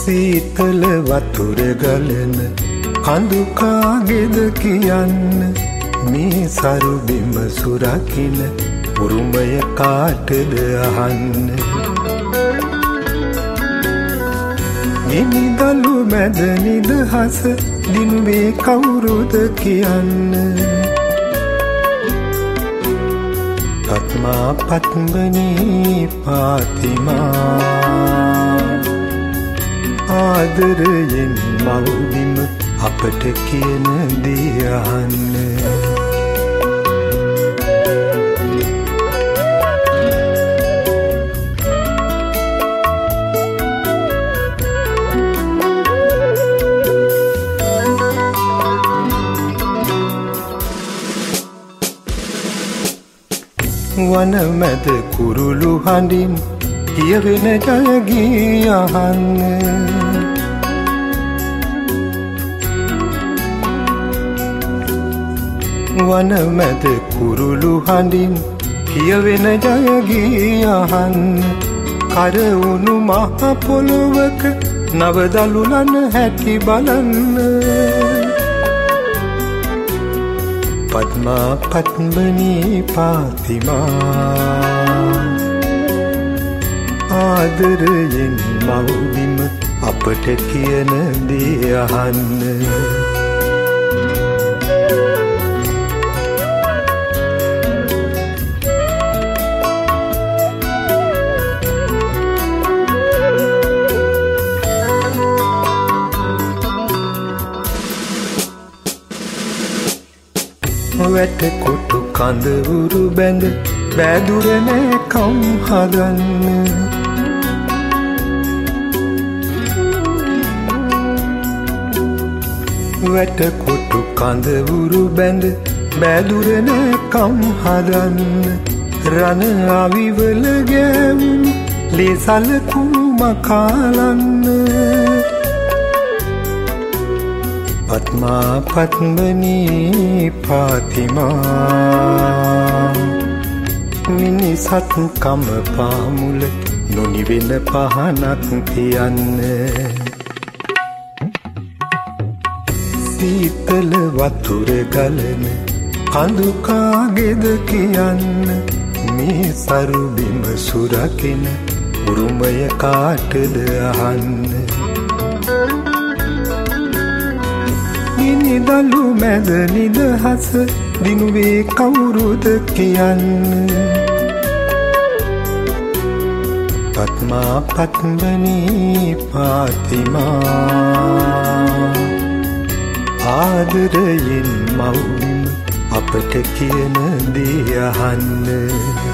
සීතල වතුර ගලන කඳු කාගේද කියන්න මේ සරු බිම සුරකින්න උරුමය කාටද අහන්න නිදලු මැද නිදහස දිනුවේ කවුරුද කියන්න පත්මා පත්මනී පාතිමා ආදරයෙන් මව්බිම අපට කියන දේ අහන්න වන මැද කුරුළු හඬින් කියවෙන ජයගී අහන්න වන මැද කුරුළු හඬින් කියවෙන ජයගී අහන්න කරවුණු මහ පොළොවක නව දළුලන හැටි බලන්න පద్මා පත්මනී පාතිමා ආදරයෙන් මව්බිම අපට කියන දේ අහන්න වැට කොටු කඳවුරු බැඳ බෑදුර නෑ කම් හදන්න වැට කොටු කඳවුරු බැඳ බෑදුර නෑ කම් හදන්න රණ අවිවල ගෑවුණු ලේසල කුම කාලන්න පත්මා පත්මනී පාතිමා මිනිසත් කම පාමුල නොනිවෙන පහනක් තියන්න සීතල වතුර ගලන කඳු කාගේද කියන්න මේ සරු බිම සුරකින උරුමය කාටද අහන්න නිදලු මැද නිදහස දිනුවේ කවුරුද කියන්න පත්මා පත්මනී පාතිමා ආදරයෙන් මව්බිම අපට කියන දේ අහන්න